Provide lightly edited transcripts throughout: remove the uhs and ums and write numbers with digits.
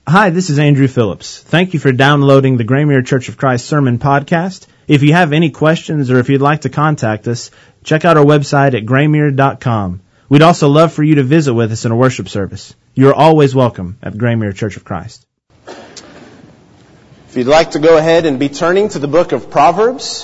Hi, this is Andrew Phillips. Thank you for downloading the Graymere Church of Christ Sermon Podcast. If you have any questions or if you'd like to contact us, check out our website at graymere.com. We'd also love for you to visit with us in a worship service. You are always welcome at Graymere Church of Christ. If you'd like to go ahead and be turning to the book of Proverbs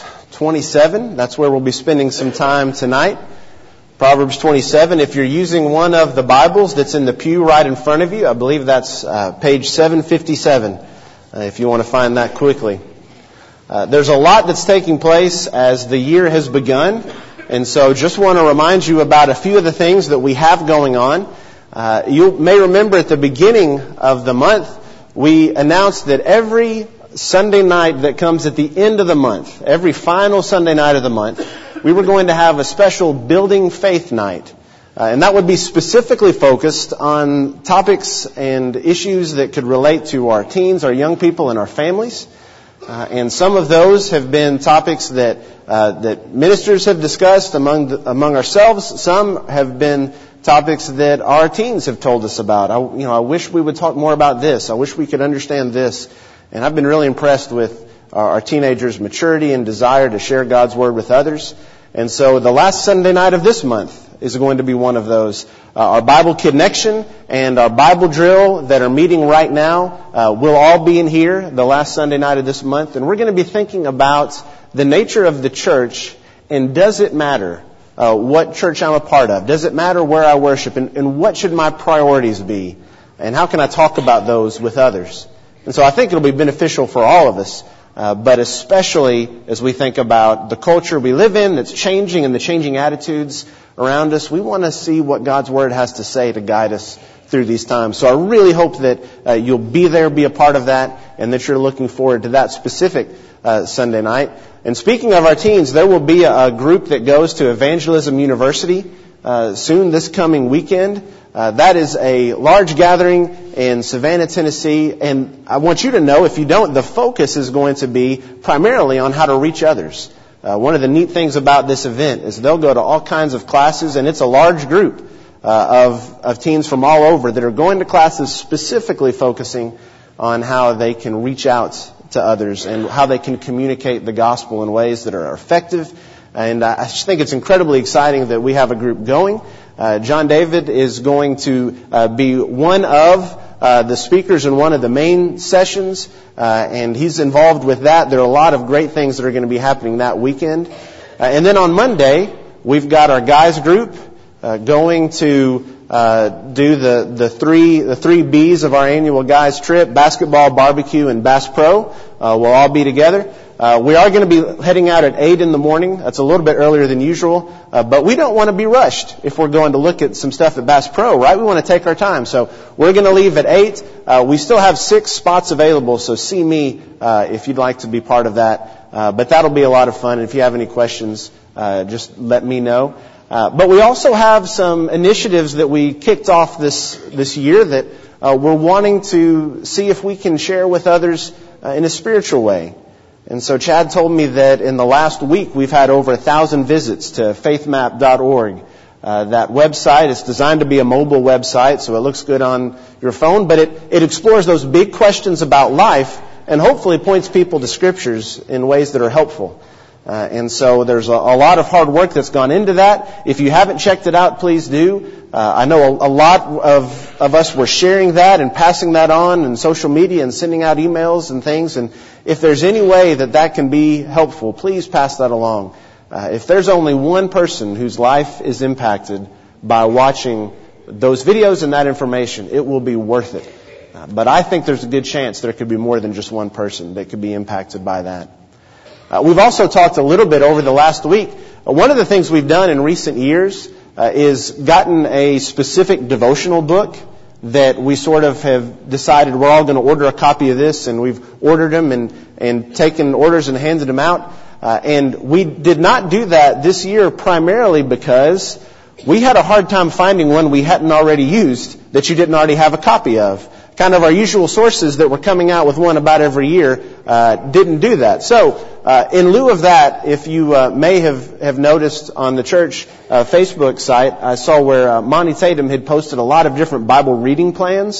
27, that's where we'll be spending some time tonight. Proverbs 27, if you're using one of the Bibles that's in the pew right in front of you, I believe that's page 757, if you want to find that quickly. There's a lot that's taking place as the year has begun, and so just want to remind you about a few of the things that we have going on. You may remember at the beginning of the month, we announced that every Sunday night that comes at the end of the month, every final Sunday night of the month, we were going to have a special Building Faith Night. And that would be specifically focused on topics and issues that could relate to our teens, our young people, and our families. And some of those have been topics that ministers have discussed among ourselves. Some have been topics that our teens have told us about. I wish we would talk more about this. I wish we could understand this. And I've been really impressed with our teenagers' maturity and desire to share God's Word with others. And so the last Sunday night of this month is going to be one of those. Our Bible Connection and our Bible Drill that are meeting right now will all be in here the last Sunday night of this month. And we're going to be thinking about the nature of the church and does it matter what church I'm a part of? Does it matter where I worship? And what should my priorities be? And how can I talk about those with others? And so I think it'll be beneficial for all of us. But especially as we think about the culture we live in that's changing and the changing attitudes around us, we want to see what God's Word has to say to guide us through these times. So I really hope that you'll be there, be a part of that, and that you're looking forward to that specific Sunday night. And speaking of our teens, there will be a group that goes to Evangelism University soon this coming weekend. That is a large gathering in Savannah, Tennessee, and I want you to know, if you don't, the focus is going to be primarily on how to reach others. One of the neat things about this event is they'll go to all kinds of classes, and it's a large group of teens from all over that are going to classes specifically focusing on how they can reach out to others and how they can communicate the gospel in ways that are effective. And I just think it's incredibly exciting that we have a group going. John David is going to be one of the speakers in one of the main sessions, and he's involved with that. There are a lot of great things that are going to be happening that weekend. And then on Monday, we've got our guys group going to do the three B's of our annual guys trip: basketball, barbecue, and Bass Pro. We'll all be together. We are going to be heading out at 8 in the morning. That's a little bit earlier than usual. But we don't want to be rushed if we're going to look at some stuff at Bass Pro, right? We want to take our time. So we're going to leave at 8. We still have 6 spots available, so see me if you'd like to be part of that. But that'll be a lot of fun. And if you have any questions, just let me know. But we also have some initiatives that we kicked off this year that we're wanting to see if we can share with others in a spiritual way. And so Chad told me that in the last week we've had over 1,000 visits to faithmap.org. That website is designed to be a mobile website, so it looks good on your phone, but it explores those big questions about life and hopefully points people to scriptures in ways that are helpful. And so there's a lot of hard work that's gone into that. If you haven't checked it out, please do. I know a lot of us were sharing that and passing that on in social media and sending out emails and things. And if there's any way that can be helpful, please pass that along. If there's only one person whose life is impacted by watching those videos and that information, it will be worth it. But I think there's a good chance there could be more than just one person that could be impacted by that. We've also talked a little bit over the last week. One of the things we've done in recent years is gotten a specific devotional book that we sort of have decided we're all going to order a copy of this, and we've ordered them and taken orders and handed them out. And we did not do that this year primarily because we had a hard time finding one we hadn't already used that you didn't already have a copy of. Kind of our usual sources that were coming out with one about every year didn't do that. So in lieu of that, if you may have noticed on the church Facebook site, I saw where Monty Tatum had posted a lot of different Bible reading plans.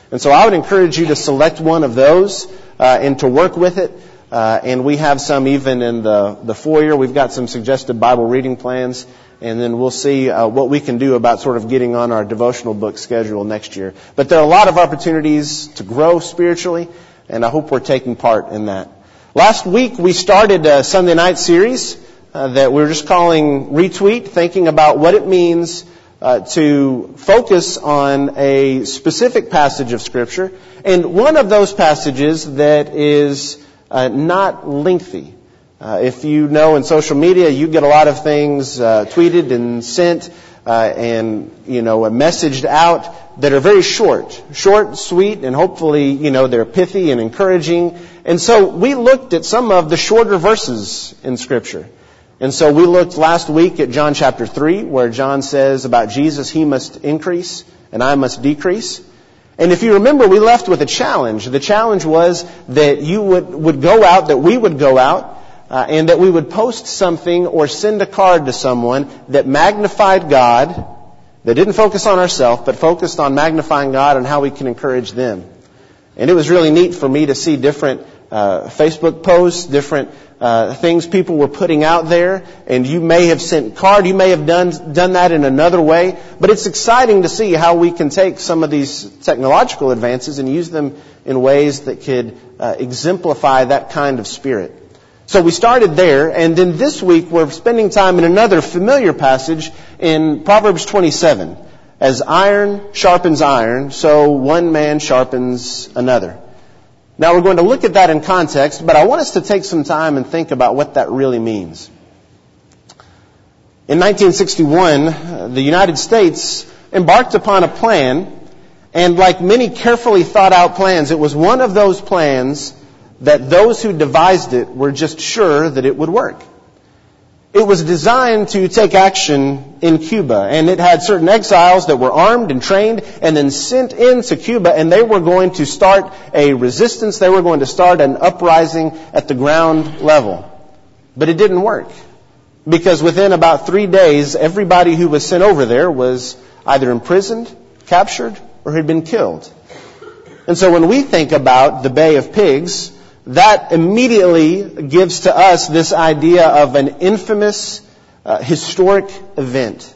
And so I would encourage you to select one of those and to work with it. And we have some even in the foyer. We've got some suggested Bible reading plans. And then we'll see what we can do about sort of getting on our devotional book schedule next year. But there are a lot of opportunities to grow spiritually, and I hope we're taking part in that. Last week we started a Sunday night series that we're just calling Retweet, thinking about what it means to focus on a specific passage of Scripture, and one of those passages that is not lengthy. If you know in social media, you get a lot of things tweeted and sent and messaged out that are very short, sweet, and hopefully they're pithy and encouraging. And so we looked at some of the shorter verses in Scripture. And so we looked last week at John chapter 3, where John says about Jesus, He must increase and I must decrease. And if you remember, we left with a challenge. The challenge was that you would go out, that we would go out, and that we would post something or send a card to someone that magnified God, that didn't focus on ourselves, but focused on magnifying God and how we can encourage them. And it was really neat for me to see different Facebook posts, different things people were putting out there. And you may have sent card, you may have done that in another way. But it's exciting to see how we can take some of these technological advances and use them in ways that could exemplify that kind of spirit. So we started there, and then this week we're spending time in another familiar passage in Proverbs 27. As iron sharpens iron, so one man sharpens another. Now we're going to look at that in context, but I want us to take some time and think about what that really means. In 1961, the United States embarked upon a plan, and like many carefully thought out plans, it was one of those plans that those who devised it were just sure that it would work. It was designed to take action in Cuba, and it had certain exiles that were armed and trained and then sent into Cuba, and they were going to start a resistance. They were going to start an uprising at the ground level. But it didn't work, because within about 3 days, everybody who was sent over there was either imprisoned, captured, or had been killed. And so when we think about the Bay of Pigs, that immediately gives to us this idea of an infamous, historic event.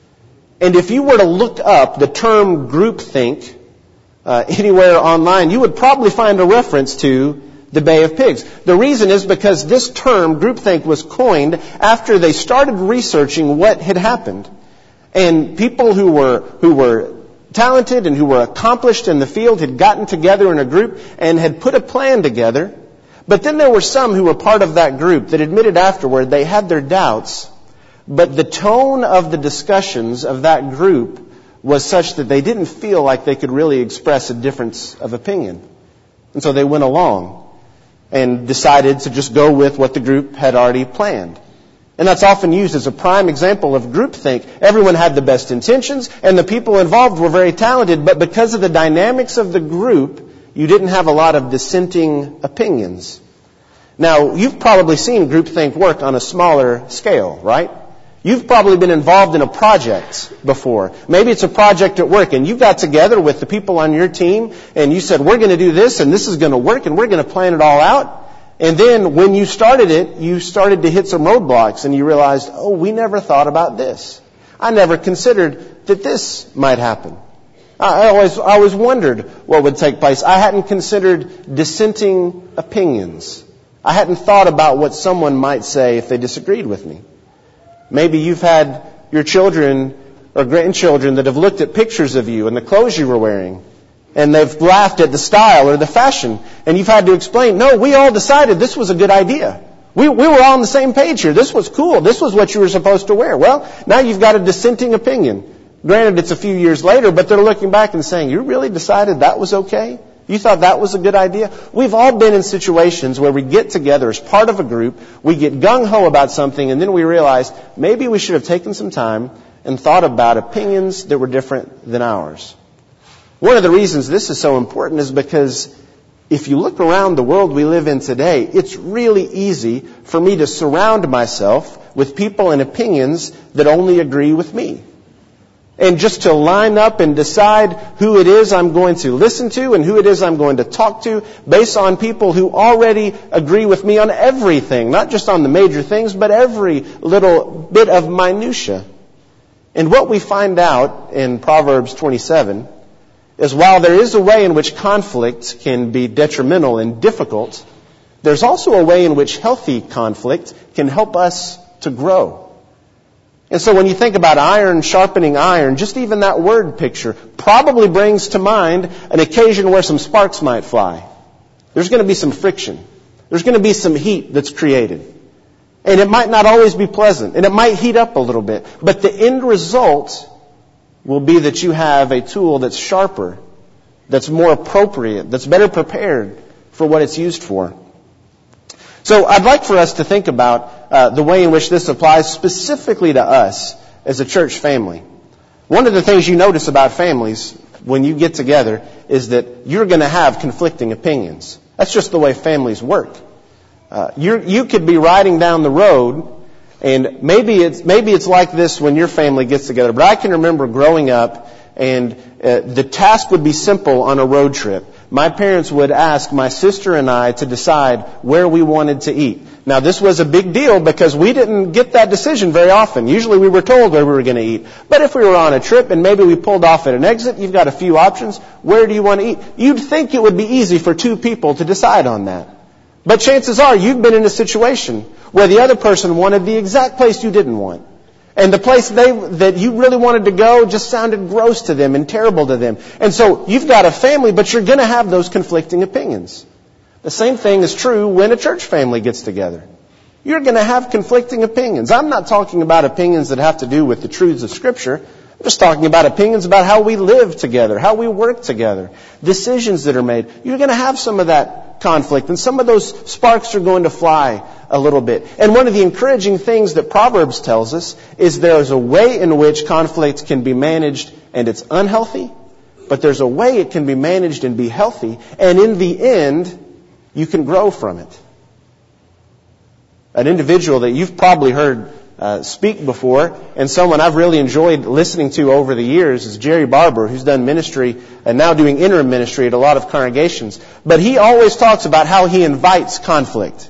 And if you were to look up the term groupthink anywhere online, you would probably find a reference to the Bay of Pigs. The reason is because this term, groupthink, was coined after they started researching what had happened. And people who were talented and who were accomplished in the field had gotten together in a group and had put a plan together. But then there were some who were part of that group that admitted afterward they had their doubts, but the tone of the discussions of that group was such that they didn't feel like they could really express a difference of opinion. And so they went along and decided to just go with what the group had already planned. And that's often used as a prime example of groupthink. Everyone had the best intentions, and the people involved were very talented, but because of the dynamics of the group, you didn't have a lot of dissenting opinions. Now, you've probably seen groupthink work on a smaller scale, right? You've probably been involved in a project before. Maybe it's a project at work, and you got together with the people on your team, and you said, we're going to do this, and this is going to work, and we're going to plan it all out. And then when you started it, you started to hit some roadblocks, and you realized, oh, we never thought about this. I never considered that this might happen. I always wondered what would take place. I hadn't considered dissenting opinions. I hadn't thought about what someone might say if they disagreed with me. Maybe you've had your children or grandchildren that have looked at pictures of you and the clothes you were wearing, and they've laughed at the style or the fashion, and you've had to explain, no, we all decided this was a good idea. We were all on the same page here. This was cool. This was what you were supposed to wear. Well, now you've got a dissenting opinion. Granted, it's a few years later, but they're looking back and saying, you really decided that was okay? You thought that was a good idea? We've all been in situations where we get together as part of a group, we get gung-ho about something, and then we realize maybe we should have taken some time and thought about opinions that were different than ours. One of the reasons this is so important is because if you look around the world we live in today, it's really easy for me to surround myself with people and opinions that only agree with me. and just to line up and decide who it is I'm going to listen to and who it is I'm going to talk to based on people who already agree with me on everything, not just on the major things, but every little bit of minutia. And what we find out in Proverbs 27 is while there is a way in which conflict can be detrimental and difficult, there's also a way in which healthy conflict can help us to grow. And so when you think about iron sharpening iron, just even that word picture probably brings to mind an occasion where some sparks might fly. There's going to be some friction. There's going to be some heat that's created. And it might not always be pleasant, and it might heat up a little bit. But the end result will be that you have a tool that's sharper, that's more appropriate, that's better prepared for what it's used for. So I'd like for us to think about the way in which this applies specifically to us as a church family. One of the things you notice about families when you get together is that you're going to have conflicting opinions. That's just the way families work. You could be riding down the road, and maybe it's like this when your family gets together. But I can remember growing up, and the task would be simple on a road trip. My parents would ask my sister and I to decide where we wanted to eat. Now, this was a big deal because we didn't get that decision very often. Usually we were told where we were going to eat. But if we were on a trip and maybe we pulled off at an exit, you've got a few options. Where do you want to eat? You'd think it would be easy for two people to decide on that. But chances are you've been in a situation where the other person wanted the exact place you didn't want. And the place that you really wanted to go just sounded gross to them and terrible to them. And so you've got a family, but you're going to have those conflicting opinions. The same thing is true when a church family gets together. You're going to have conflicting opinions. I'm not talking about opinions that have to do with the truths of Scripture. I'm just talking about opinions about how we live together, how we work together, decisions that are made. You're going to have some of that conflict, and some of those sparks are going to fly a little bit. And one of the encouraging things that Proverbs tells us is there's a way in which conflict can be managed and it's unhealthy, but there's a way it can be managed and be healthy, and in the end, you can grow from it. An individual that you've probably heard speak before, and someone I've really enjoyed listening to over the years is Jerry Barber, who's done ministry and now doing interim ministry at a lot of congregations. But he always talks about how he invites conflict.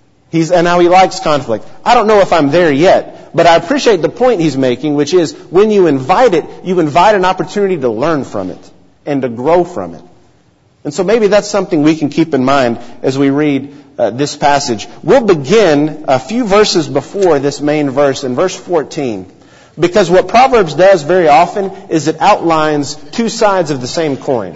And how he likes conflict. I don't know if I'm there yet, but I appreciate the point he's making, which is when you invite it, you invite an opportunity to learn from it and to grow from it. And so maybe that's something we can keep in mind as we read this passage. We'll begin a few verses before this main verse, in verse 14. Because what Proverbs does very often is it outlines two sides of the same coin.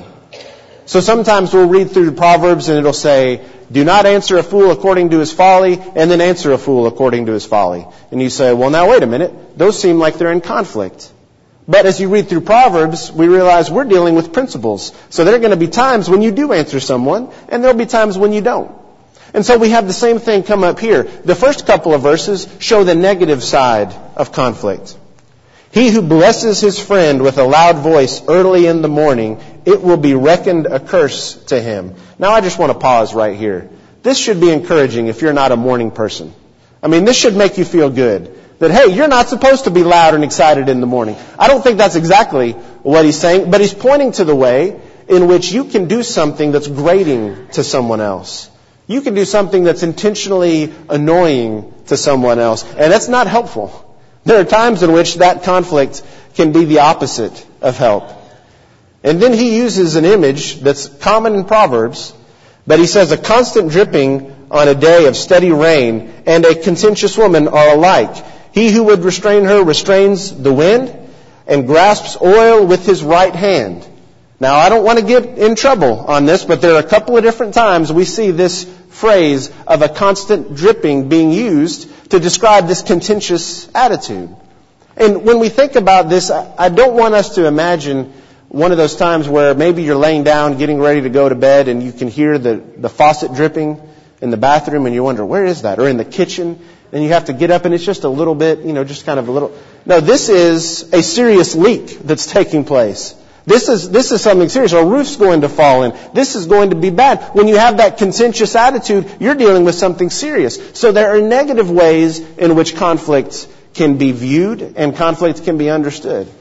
So sometimes we'll read through the Proverbs and it'll say, do not answer a fool according to his folly, and then answer a fool according to his folly. And you say, well, now wait a minute. Those seem like they're in conflict. But as you read through Proverbs, we realize we're dealing with principles. So there are going to be times when you do answer someone, and there will be times when you don't. And so we have the same thing come up here. The first couple of verses show the negative side of conflict. He who blesses his friend with a loud voice early in the morning, it will be reckoned a curse to him. Now I just want to pause right here. This should be encouraging if you're not a morning person. I mean, this should make you feel good. That, hey, you're not supposed to be loud and excited in the morning. I don't think that's exactly what he's saying, but he's pointing to the way in which you can do something that's grating to someone else. You can do something that's intentionally annoying to someone else, and that's not helpful. There are times in which that conflict can be the opposite of help. And then he uses an image that's common in Proverbs, but he says a constant dripping on a day of steady rain and a contentious woman are alike. He who would restrain her restrains the wind and grasps oil with his right hand. Now, I don't want to get in trouble on this, but there are a couple of different times we see this phrase of a constant dripping being used to describe this contentious attitude. And when we think about this, I don't want us to imagine one of those times where maybe you're laying down, getting ready to go to bed, and you can hear the faucet dripping in the bathroom, and you wonder, where is that? Or in the kitchen, and you have to get up, and it's just a little bit, just kind of a little. No, this is a serious leak that's taking place. This is something serious. A roof's going to fall in. This is going to be bad. When you have that contentious attitude, you're dealing with something serious. So there are negative ways in which conflict can be viewed and conflict can be understood.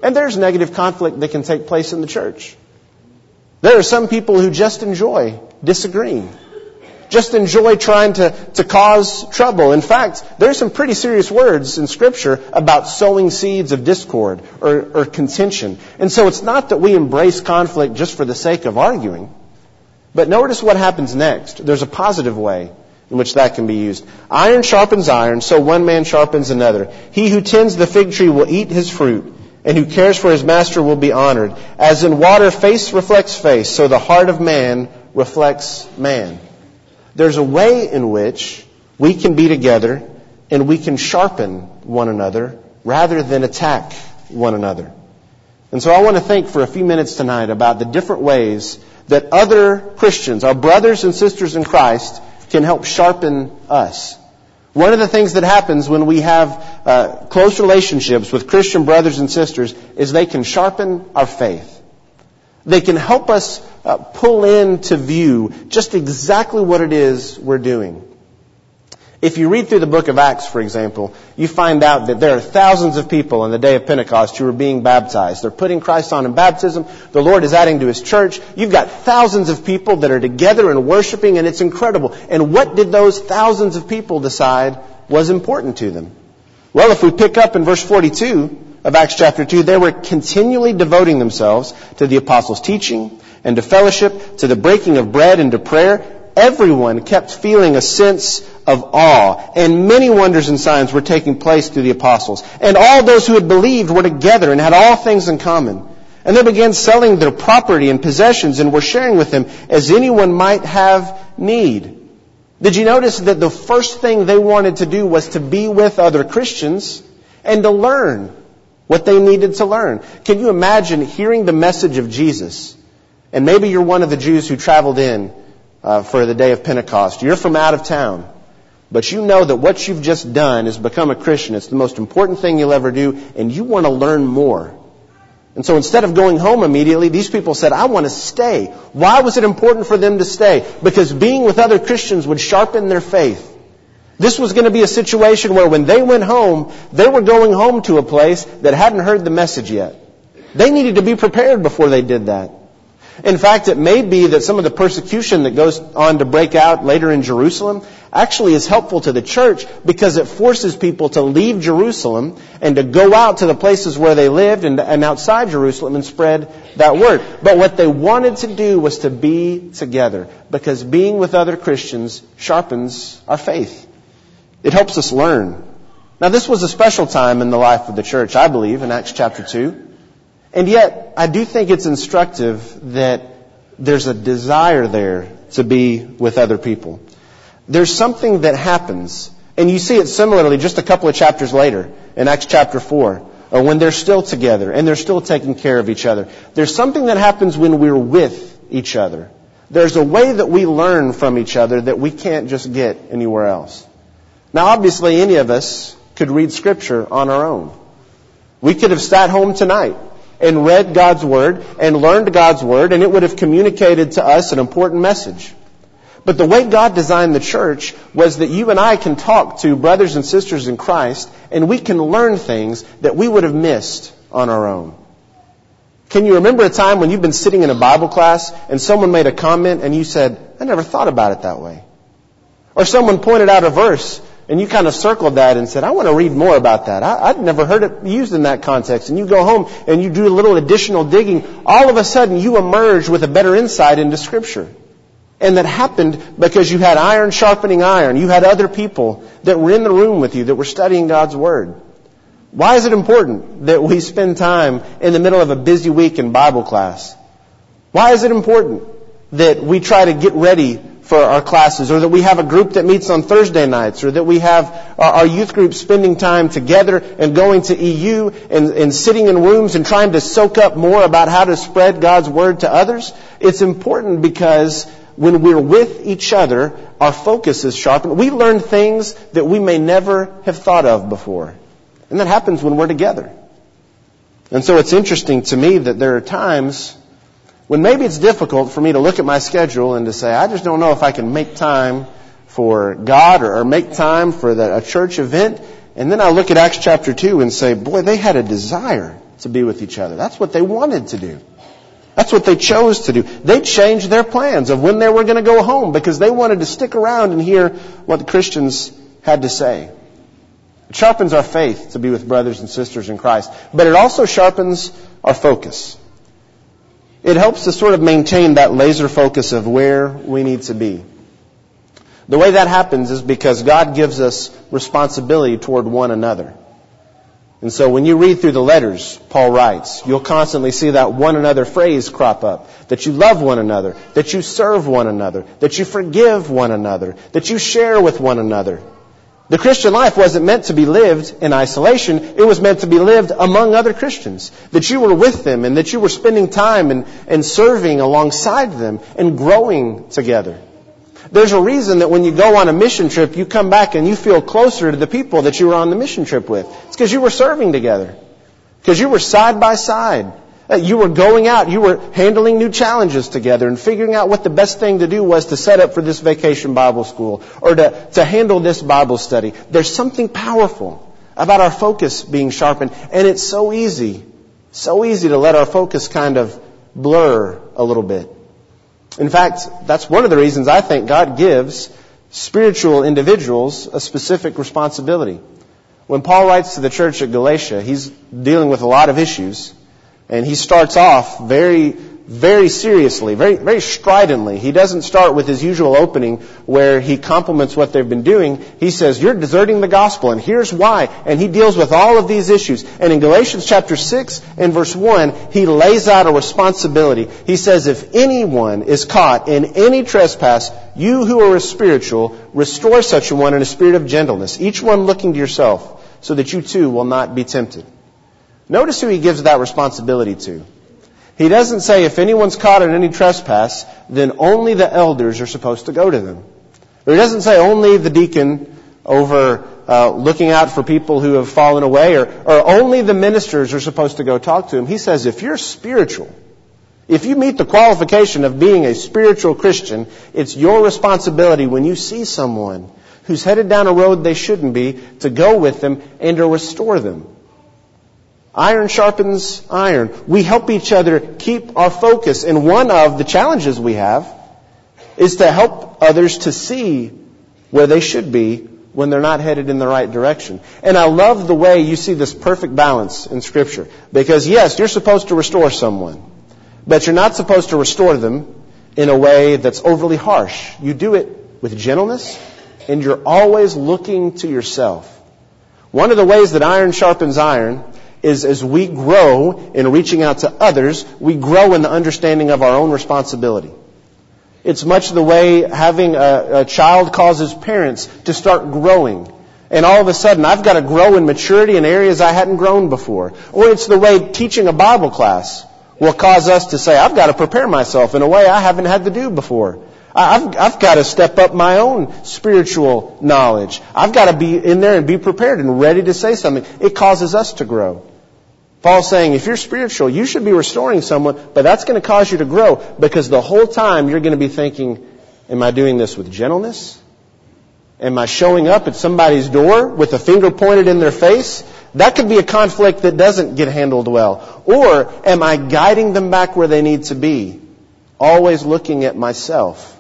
And there's negative conflict that can take place in the church. There are some people who just enjoy disagreeing, just enjoy trying to cause trouble. In fact, there's some pretty serious words in Scripture about sowing seeds of discord or contention. And so it's not that we embrace conflict just for the sake of arguing. But notice what happens next. There's a positive way in which that can be used. Iron sharpens iron, so one man sharpens another. He who tends the fig tree will eat his fruit, and who cares for his master will be honored. As in water, face reflects face, so the heart of man reflects man. There's a way in which we can be together and we can sharpen one another rather than attack one another. And so I want to think for a few minutes tonight about the different ways that other Christians, our brothers and sisters in Christ, can help sharpen us. One of the things that happens when we have close relationships with Christian brothers and sisters is they can sharpen our faith. They can help us pull into view just exactly what it is we're doing. If you read through the book of Acts, for example, you find out that there are thousands of people on the day of Pentecost who are being baptized. They're putting Christ on in baptism. The Lord is adding to His church. You've got thousands of people that are together and worshiping, and it's incredible. And what did those thousands of people decide was important to them? Well, if we pick up in verse 42 of Acts chapter 2, they were continually devoting themselves to the apostles' teaching and to fellowship, to the breaking of bread and to prayer. Everyone kept feeling a sense of awe, and many wonders and signs were taking place through the apostles. And all those who had believed were together and had all things in common. And they began selling their property and possessions and were sharing with them as anyone might have need. Did you notice that the first thing they wanted to do was to be with other Christians and to learn what they needed to learn? Can you imagine hearing the message of Jesus? And maybe you're one of the Jews who traveled in for the day of Pentecost. You're from out of town. But you know that what you've just done is become a Christian. It's the most important thing you'll ever do, and you want to learn more. And so instead of going home immediately, these people said, I want to stay. Why was it important for them to stay? Because being with other Christians would sharpen their faith. This was going to be a situation where when they went home, they were going home to a place that hadn't heard the message yet. They needed to be prepared before they did that. In fact, it may be that some of the persecution that goes on to break out later in Jerusalem actually is helpful to the church because it forces people to leave Jerusalem and to go out to the places where they lived and outside Jerusalem and spread that word. But what they wanted to do was to be together because being with other Christians sharpens our faith. It helps us learn. Now, this was a special time in the life of the church, I believe, in Acts chapter 2. And yet, I do think it's instructive that there's a desire there to be with other people. There's something that happens, and you see it similarly just a couple of chapters later in Acts chapter 4, or when they're still together and they're still taking care of each other. There's something that happens when we're with each other. There's a way that we learn from each other that we can't just get anywhere else. Now, obviously, any of us could read Scripture on our own. We could have sat home tonight and read God's Word and learned God's Word, and it would have communicated to us an important message. But the way God designed the church was that you and I can talk to brothers and sisters in Christ, and we can learn things that we would have missed on our own. Can you remember a time when you've been sitting in a Bible class and someone made a comment and you said, I never thought about it that way? Or someone pointed out a verse and you kind of circled that and said, I want to read more about that. I'd never heard it used in that context. And you go home and you do a little additional digging. All of a sudden, you emerge with a better insight into Scripture. And that happened because you had iron sharpening iron. You had other people that were in the room with you that were studying God's Word. Why is it important that we spend time in the middle of a busy week in Bible class? Why is it important that we try to get ready for our classes, or that we have a group that meets on Thursday nights, or that we have our youth group spending time together and going to EU and sitting in rooms and trying to soak up more about how to spread God's Word to others? It's important because when we're with each other, our focus is sharpened. We learn things that we may never have thought of before. And that happens when we're together. And so it's interesting to me that there are times when maybe it's difficult for me to look at my schedule and to say, I just don't know if I can make time for God or make time for a church event. And then I look at Acts chapter 2 and say, boy, they had a desire to be with each other. That's what they wanted to do. That's what they chose to do. They changed their plans of when they were going to go home because they wanted to stick around and hear what the Christians had to say. It sharpens our faith to be with brothers and sisters in Christ, but it also sharpens our focus. It helps to sort of maintain that laser focus of where we need to be. The way that happens is because God gives us responsibility toward one another. And so when you read through the letters Paul writes, you'll constantly see that one another phrase crop up. That you love one another, that you serve one another, that you forgive one another, that you share with one another. The Christian life wasn't meant to be lived in isolation. It was meant to be lived among other Christians. That you were with them and that you were spending time and serving alongside them and growing together. There's a reason that when you go on a mission trip, you come back and you feel closer to the people that you were on the mission trip with. It's because you were serving together. Because you were side by side. You were going out. You were handling new challenges together and figuring out what the best thing to do was to set up for this vacation Bible school or to handle this Bible study. There's something powerful about our focus being sharpened. And it's so easy to let our focus kind of blur a little bit. In fact, that's one of the reasons I think God gives spiritual individuals a specific responsibility. When Paul writes to the church at Galatia, he's dealing with a lot of issues. And he starts off very, very seriously, very, very stridently. He doesn't start with his usual opening where he compliments what they've been doing. He says, you're deserting the gospel, and here's why. And he deals with all of these issues. And in Galatians chapter 6 and verse 1, he lays out a responsibility. He says, if anyone is caught in any trespass, you who are spiritual, restore such a one in a spirit of gentleness, each one looking to yourself, so that you too will not be tempted. Notice who he gives that responsibility to. He doesn't say if anyone's caught in any trespass, then only the elders are supposed to go to them. Or he doesn't say only the deacon over looking out for people who have fallen away, or only the ministers are supposed to go talk to him. He says if you're spiritual, if you meet the qualification of being a spiritual Christian, it's your responsibility when you see someone who's headed down a road they shouldn't be to go with them and to restore them. Iron sharpens iron. We help each other keep our focus. And one of the challenges we have is to help others to see where they should be when they're not headed in the right direction. And I love the way you see this perfect balance in Scripture. Because yes, you're supposed to restore someone. But you're not supposed to restore them in a way that's overly harsh. You do it with gentleness, and you're always looking to yourself. One of the ways that iron sharpens iron is as we grow in reaching out to others, we grow in the understanding of our own responsibility. It's much the way having a child causes parents to start growing. And all of a sudden, I've got to grow in maturity in areas I hadn't grown before. Or it's the way teaching a Bible class will cause us to say, I've got to prepare myself in a way I haven't had to do before. I've got to step up my own spiritual knowledge. I've got to be in there and be prepared and ready to say something. It causes us to grow. Paul's saying, if you're spiritual, you should be restoring someone, but that's going to cause you to grow because the whole time you're going to be thinking, am I doing this with gentleness? Am I showing up at somebody's door with a finger pointed in their face? That could be a conflict that doesn't get handled well. Or am I guiding them back where they need to be? Always looking at myself.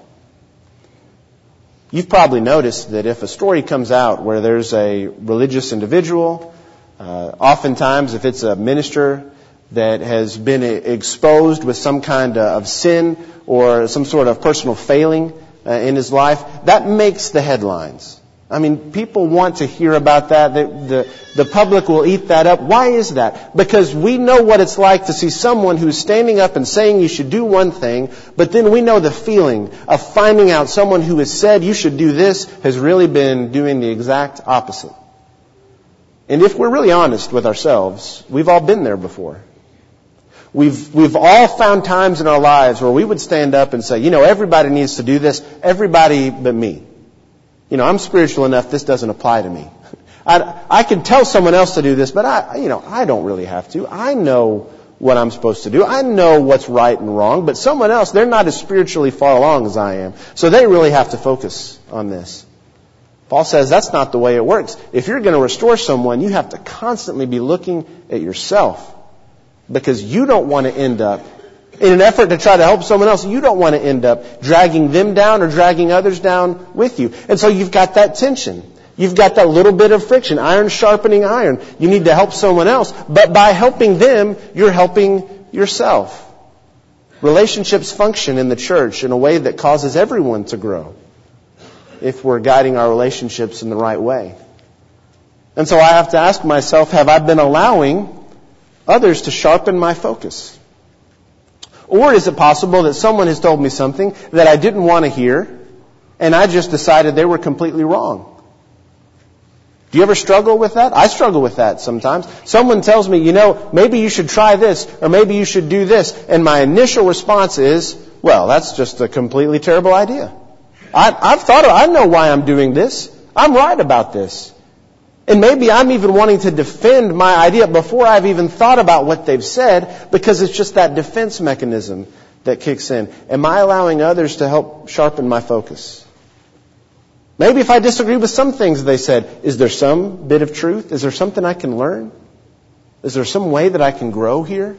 You've probably noticed that if a story comes out where there's a religious individual, oftentimes, if it's a minister that has been exposed with some kind of sin or some sort of personal failing in his life, that makes the headlines. I mean, people want to hear about that. The public will eat that up. Why is that? Because we know what it's like to see someone who's standing up and saying you should do one thing, but then we know the feeling of finding out someone who has said you should do this has really been doing the exact opposite. And if we're really honest with ourselves, we've all been there before. We've all found times in our lives where we would stand up and say, everybody needs to do this, everybody but me. I'm spiritual enough, this doesn't apply to me. I can tell someone else to do this, but I don't really have to. I know what I'm supposed to do. I know what's right and wrong, but someone else, they're not as spiritually far along as I am. So they really have to focus on this. Paul says that's not the way it works. If you're going to restore someone, you have to constantly be looking at yourself. because you don't want to end up, in an effort to try to help someone else, you don't want to end up dragging them down or dragging others down with you. And so you've got that tension. You've got that little bit of friction, iron sharpening iron. You need to help someone else, but by helping them, you're helping yourself. Relationships function in the church in a way that causes everyone to grow if we're guiding our relationships in the right way. And so I have to ask myself, have I been allowing others to sharpen my focus? Or is it possible that someone has told me something that I didn't want to hear, and I just decided they were completely wrong? Do you ever struggle with that? I struggle with that sometimes. Someone tells me, maybe you should try this, or maybe you should do this. And my initial response is, well, that's just a completely terrible idea. I know why I'm doing this. I'm right about this. And maybe I'm even wanting to defend my idea before I've even thought about what they've said, because it's just that defense mechanism that kicks in. Am I allowing others to help sharpen my focus? Maybe if I disagree with some things they said, is there some bit of truth? Is there something I can learn? Is there some way that I can grow here?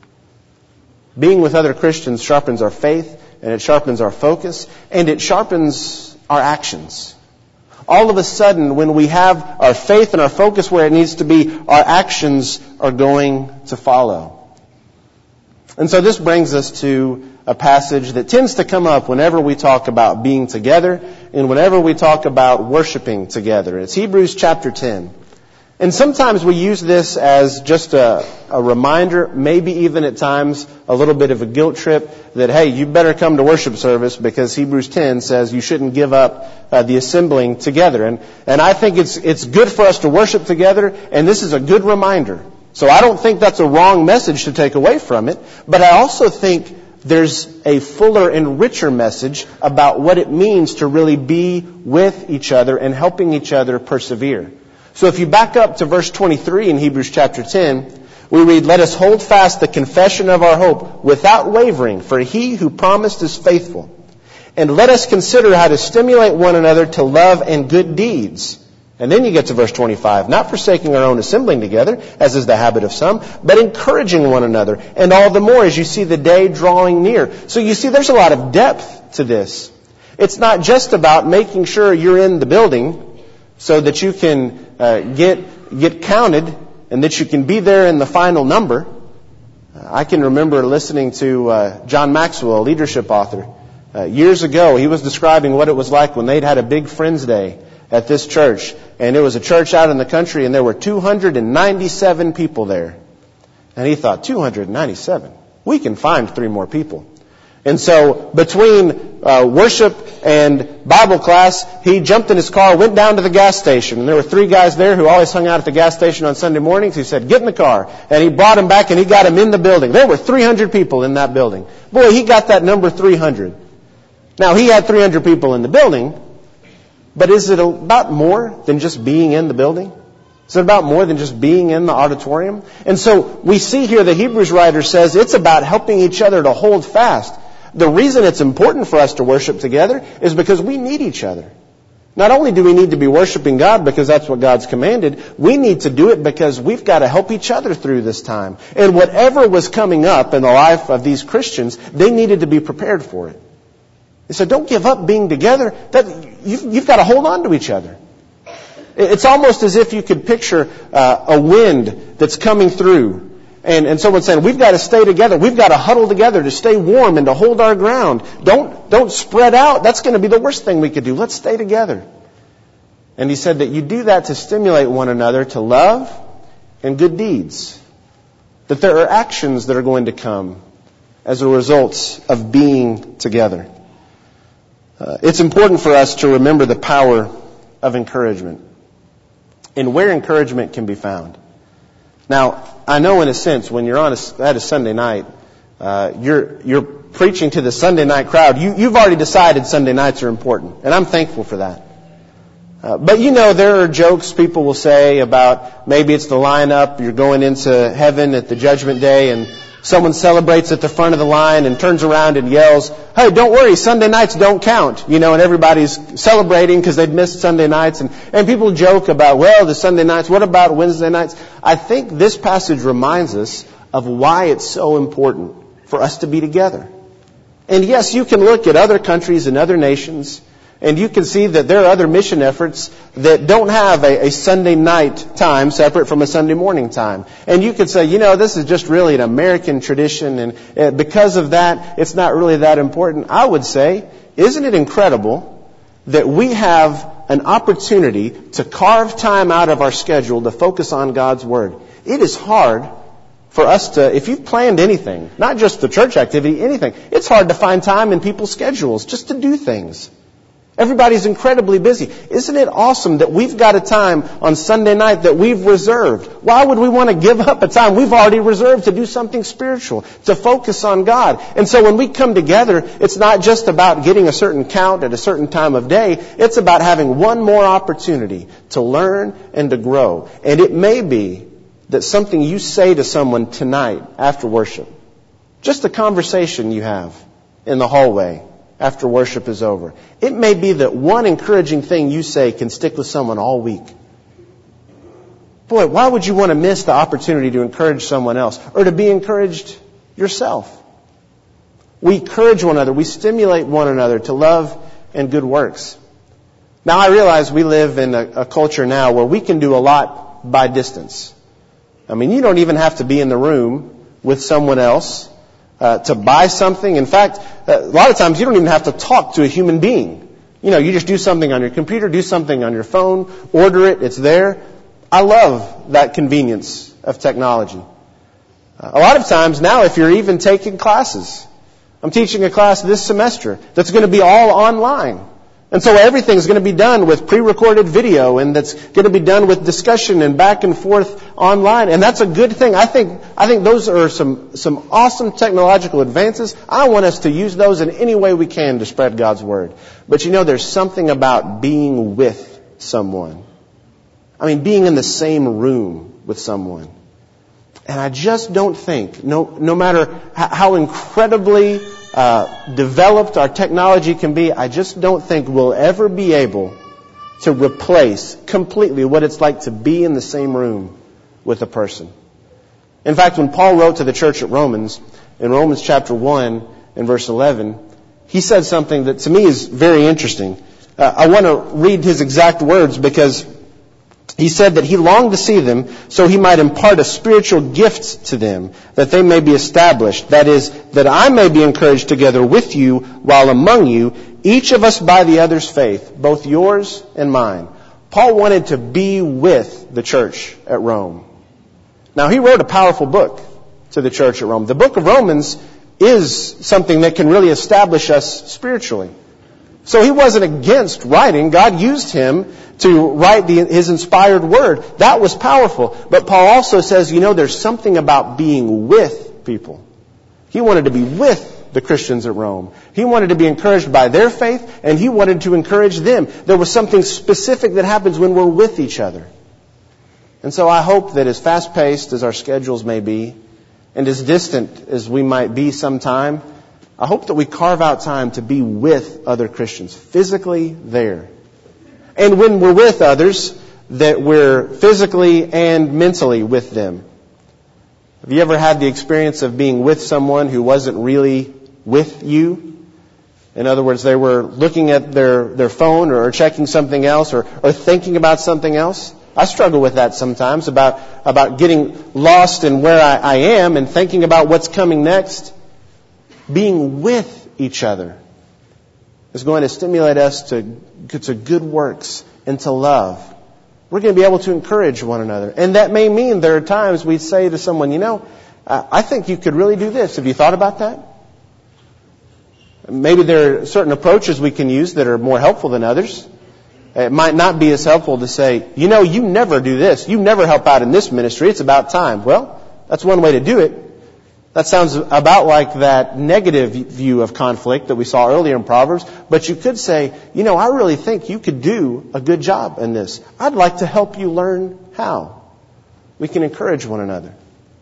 Being with other Christians sharpens our faith, and it sharpens our focus, and it sharpens our actions. All of a sudden, when we have our faith and our focus where it needs to be, our actions are going to follow. And so this brings us to a passage that tends to come up whenever we talk about being together and whenever we talk about worshiping together. It's Hebrews chapter 10. And sometimes we use this as just a reminder, maybe even at times a little bit of a guilt trip, that, hey, you better come to worship service because Hebrews 10 says you shouldn't give up the assembling together. And I think it's good for us to worship together, and this is a good reminder. So I don't think that's a wrong message to take away from it, but I also think there's a fuller and richer message about what it means to really be with each other and helping each other persevere. So if you back up to verse 23 in Hebrews chapter 10, we read, "Let us hold fast the confession of our hope without wavering, for he who promised is faithful. And let us consider how to stimulate one another to love and good deeds." And then you get to verse 25, "Not forsaking our own assembling together, as is the habit of some, but encouraging one another, and all the more as you see the day drawing near." So you see there's a lot of depth to this. It's not just about making sure you're in the building so that you can get counted and that you can be there in the final number. I can remember listening to John Maxwell, a leadership author, years ago. He was describing what it was like when they'd had a big Friends Day at this church. And it was a church out in the country, and there were 297 people there. And he thought, 297? We can find 3 more people. And so between worship and Bible class, he jumped in his car, went down to the gas station. And there were 3 guys there who always hung out at the gas station on Sunday mornings. He said, "Get in the car." And he brought them back, and he got them in the building. There were 300 people in that building. Boy, he got that number 300. Now, he had 300 people in the building, but is it about more than just being in the building? Is it about more than just being in the auditorium? And so we see here the Hebrews writer says it's about helping each other to hold fast. The reason it's important for us to worship together is because we need each other. Not only do we need to be worshiping God because that's what God's commanded, we need to do it because we've got to help each other through this time. And whatever was coming up in the life of these Christians, they needed to be prepared for it. So don't give up being together. You've got to hold on to each other. It's almost as if you could picture a wind that's coming through. And someone's saying, we've got to stay together. We've got to huddle together to stay warm and to hold our ground. Don't spread out. That's going to be the worst thing we could do. Let's stay together. And he said that you do that to stimulate one another to love and good deeds. That there are actions that are going to come as a result of being together. It's important for us to remember the power of encouragement and where encouragement can be found. Now, I know in a sense when you're at a Sunday night, you're preaching to the Sunday night crowd. You've already decided Sunday nights are important, and I'm thankful for that. But there are jokes people will say about maybe it's the lineup, you're going into heaven at the judgment day, and someone celebrates at the front of the line and turns around and yells, "Hey, don't worry, Sunday nights don't count." And everybody's celebrating because they'd missed Sunday nights. And people joke about, well, the Sunday nights, what about Wednesday nights? I think this passage reminds us of why it's so important for us to be together. And yes, you can look at other countries and other nations, and you can see that there are other mission efforts that don't have a Sunday night time separate from a Sunday morning time. And you could say, this is just really an American tradition, and because of that, it's not really that important. I would say, isn't it incredible that we have an opportunity to carve time out of our schedule to focus on God's Word? It is hard for us to, if you've planned anything, not just the church activity, anything, it's hard to find time in people's schedules just to do things. Everybody's incredibly busy. Isn't it awesome that we've got a time on Sunday night that we've reserved? Why would we want to give up a time we've already reserved to do something spiritual, to focus on God? And so when we come together, it's not just about getting a certain count at a certain time of day. It's about having one more opportunity to learn and to grow. And it may be that something you say to someone tonight after worship, just a conversation you have in the hallway after worship is over, it may be that one encouraging thing you say can stick with someone all week. Boy, why would you want to miss the opportunity to encourage someone else or to be encouraged yourself? We encourage one another. We stimulate one another to love and good works. Now, I realize we live in a culture now where we can do a lot by distance. I mean, you don't even have to be in the room with someone else to buy something. In fact, a lot of times you don't even have to talk to a human being. You just do something on your computer, do something on your phone, order it, it's there. I love that convenience of technology. A lot of times now, if you're even taking classes, I'm teaching a class this semester that's going to be all online. And so everything's going to be done with pre-recorded video, and that's going to be done with discussion and back and forth online. And that's a good thing. I think those are some awesome technological advances. I want us to use those in any way we can to spread God's Word. But there's something about being with someone. I mean, being in the same room with someone. And I just don't think, no matter how incredibly developed our technology can be, I just don't think we'll ever be able to replace completely what it's like to be in the same room with a person. In fact, when Paul wrote to the church at Romans, in Romans chapter 1 and verse 11, he said something that to me is very interesting. I want to read his exact words because he said that he longed to see them so he might impart a spiritual gift to them, that they may be established. That is, that I may be encouraged together with you while among you, each of us by the other's faith, both yours and mine. Paul wanted to be with the church at Rome. Now, he wrote a powerful book to the church at Rome. The book of Romans is something that can really establish us spiritually. So he wasn't against writing. God used him to write his inspired word. That was powerful. But Paul also says, there's something about being with people. He wanted to be with the Christians at Rome. He wanted to be encouraged by their faith, and he wanted to encourage them. There was something specific that happens when we're with each other. And so I hope that as fast-paced as our schedules may be, and as distant as we might be sometime, I hope that we carve out time to be with other Christians, physically there. And when we're with others, that we're physically and mentally with them. Have you ever had the experience of being with someone who wasn't really with you? In other words, they were looking at their phone or checking something else or thinking about something else? I struggle with that sometimes, about getting lost in where I am and thinking about what's coming next. Being with each other is going to stimulate us to good works and to love. We're going to be able to encourage one another. And that may mean there are times we say to someone, I think you could really do this. Have you thought about that? Maybe there are certain approaches we can use that are more helpful than others. It might not be as helpful to say, you never do this. You never help out in this ministry. It's about time. Well, that's one way to do it. That sounds about like that negative view of conflict that we saw earlier in Proverbs. But you could say, I really think you could do a good job in this. I'd like to help you learn how. We can encourage one another.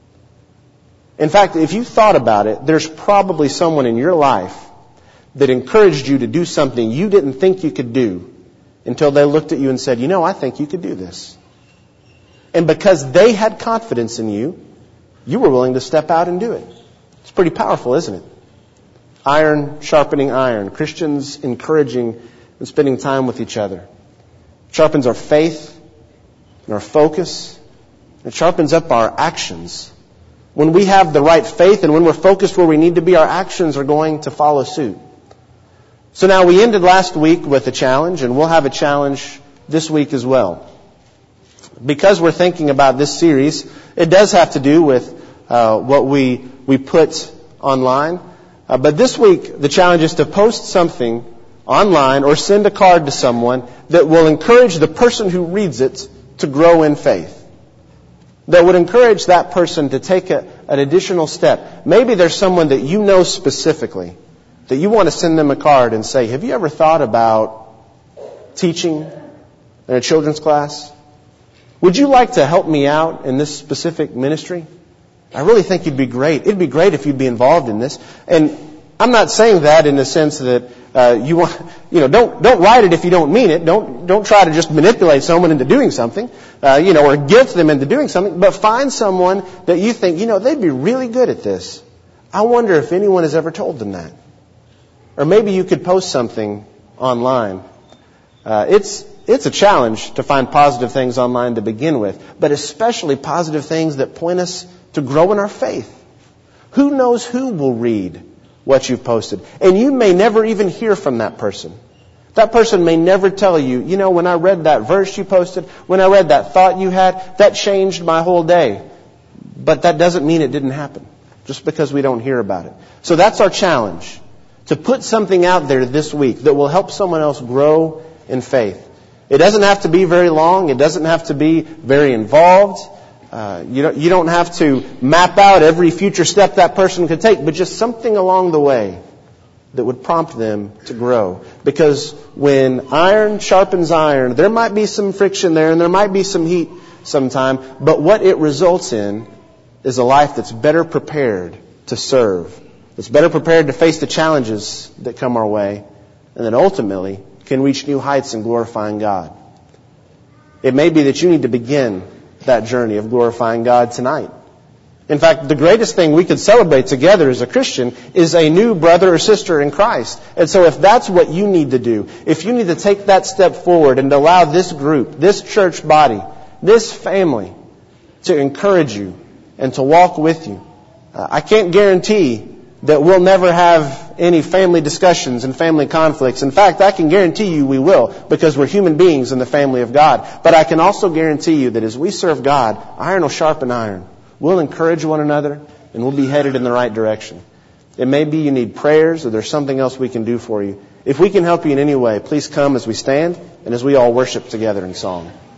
In fact, if you thought about it, there's probably someone in your life that encouraged you to do something you didn't think you could do until they looked at you and said, I think you could do this. And because they had confidence in you, you were willing to step out and do it. It's pretty powerful, isn't it? Iron sharpening iron. Christians encouraging and spending time with each other. It sharpens our faith and our focus. It sharpens up our actions. When we have the right faith and when we're focused where we need to be, our actions are going to follow suit. So now we ended last week with a challenge, and we'll have a challenge this week as well. Because we're thinking about this series, it does have to do with what we put online. But this week, the challenge is to post something online or send a card to someone that will encourage the person who reads it to grow in faith. That would encourage that person to take an additional step. Maybe there's someone that you know specifically that you want to send them a card and say, have you ever thought about teaching in a children's class? Would you like to help me out in this specific ministry? I really think you'd be great. It'd be great if you'd be involved in this. And I'm not saying that in the sense that don't write it if you don't mean it. Don't try to just manipulate someone into doing something, or guilt them into doing something. But find someone that you think, they'd be really good at this. I wonder if anyone has ever told them that. Or maybe you could post something online. It's a challenge to find positive things online to begin with, but especially positive things that point us to grow in our faith. Who knows who will read what you've posted? And you may never even hear from that person. That person may never tell you, when I read that verse you posted, when I read that thought you had, that changed my whole day. But that doesn't mean it didn't happen, just because we don't hear about it. So that's our challenge, to put something out there this week that will help someone else grow in faith. It doesn't have to be very long. It doesn't have to be very involved. You don't have to map out every future step that person could take, but just something along the way that would prompt them to grow. Because when iron sharpens iron, there might be some friction there and there might be some heat sometime, but what it results in is a life that's better prepared to serve, that's better prepared to face the challenges that come our way, and then ultimately can reach new heights in glorifying God. It may be that you need to begin that journey of glorifying God tonight. In fact, the greatest thing we could celebrate together as a Christian is a new brother or sister in Christ. And so if that's what you need to do, if you need to take that step forward and allow this group, this church body, this family to encourage you and to walk with you, I can't guarantee that we'll never have any family discussions and family conflicts. In fact, I can guarantee you we will, because we're human beings in the family of God. But I can also guarantee you that as we serve God, iron will sharpen iron. We'll encourage one another, and we'll be headed in the right direction. It may be you need prayers, or there's something else we can do for you. If we can help you in any way, please come as we stand and as we all worship together in song.